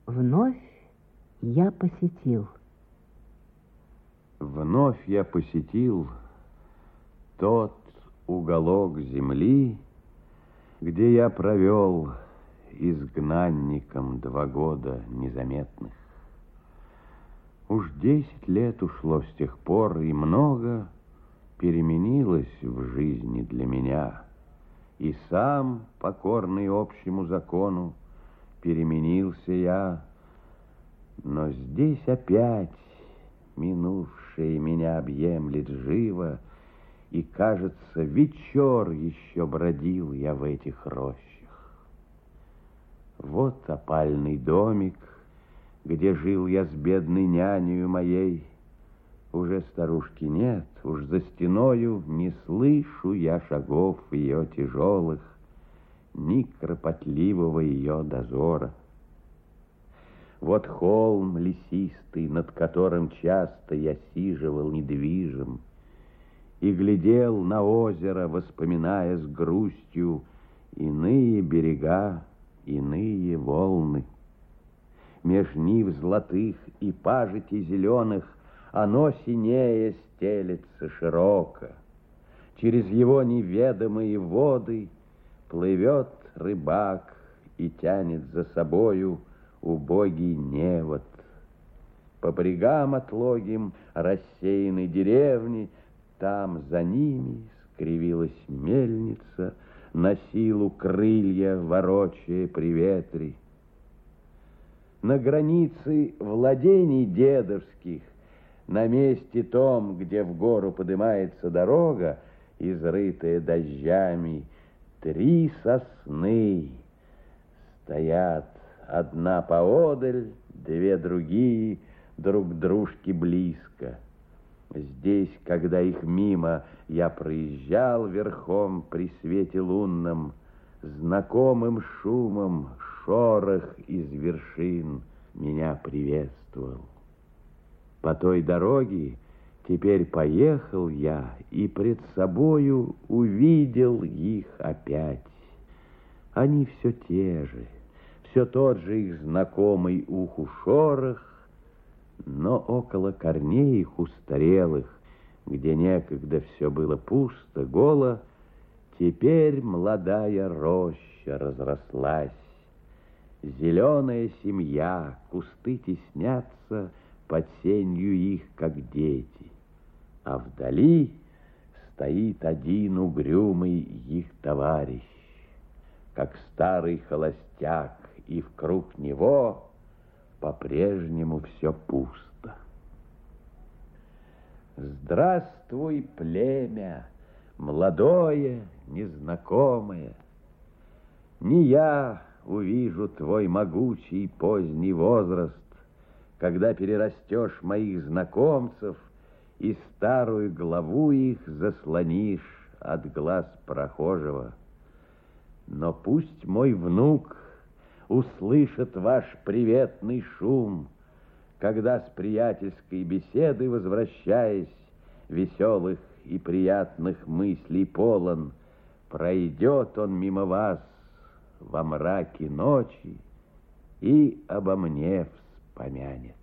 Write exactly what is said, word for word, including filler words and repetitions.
Вновь я посетил. Вновь я посетил тот уголок земли, где я провел изгнанником два года незаметных. Уж десять лет ушло с тех пор, и много переменилось в жизни для меня. И сам, покорный общему закону, переменился я. Но здесь опять минувшее меня объемлет живо, и, кажется, вечер еще бродил я в этих рощах. Вот опальный домик, где жил я с бедной нянею моей. Уже старушки нет, уж за стеною не слышу я шагов ее тяжелых, ни кропотливого ее дозора. Вот холм лесистый, над которым часто я сиживал недвижим и глядел на озеро, воспоминая с грустью иные берега, иные волны. Меж нив золотых и пажитей зеленых оно синее стелется широко. Через его неведомые воды плывет рыбак и тянет за собою убогий невод. По брегам отлогим рассеяны деревни, там за ними скривилась мельница, на силу крылья ворочая при ветре. На границе владений дедовских, на месте том, где в гору поднимается дорога, изрытая дождями, три сосны стоят, одна поодаль, две другие друг к дружке близко. Здесь, когда их мимо я проезжал верхом при свете лунном, знакомым шумом шорох из вершин меня приветствовал. По той дороге теперь поехал я и пред собою увидел их опять. Они все те же, все тот же их знакомый уху шорох, но около корней их устарелых, где некогда все было пусто, голо, теперь молодая роща разрослась. Зеленая семья, кусты теснятся под сенью их, как дети, а вдали стоит один угрюмый их товарищ, как старый холостяк, и вкруг него по-прежнему все пусто. Здравствуй, племя, молодое, незнакомое. Не я увижу твой могучий поздний возраст, когда перерастешь моих знакомцев и старую главу их заслонишь от глаз прохожего. Но пусть мой внук услышит ваш приветный шум, когда с приятельской беседы, возвращаясь, веселых и приятных мыслей полон, пройдет он мимо вас во мраке ночи и обо мне вспомянет.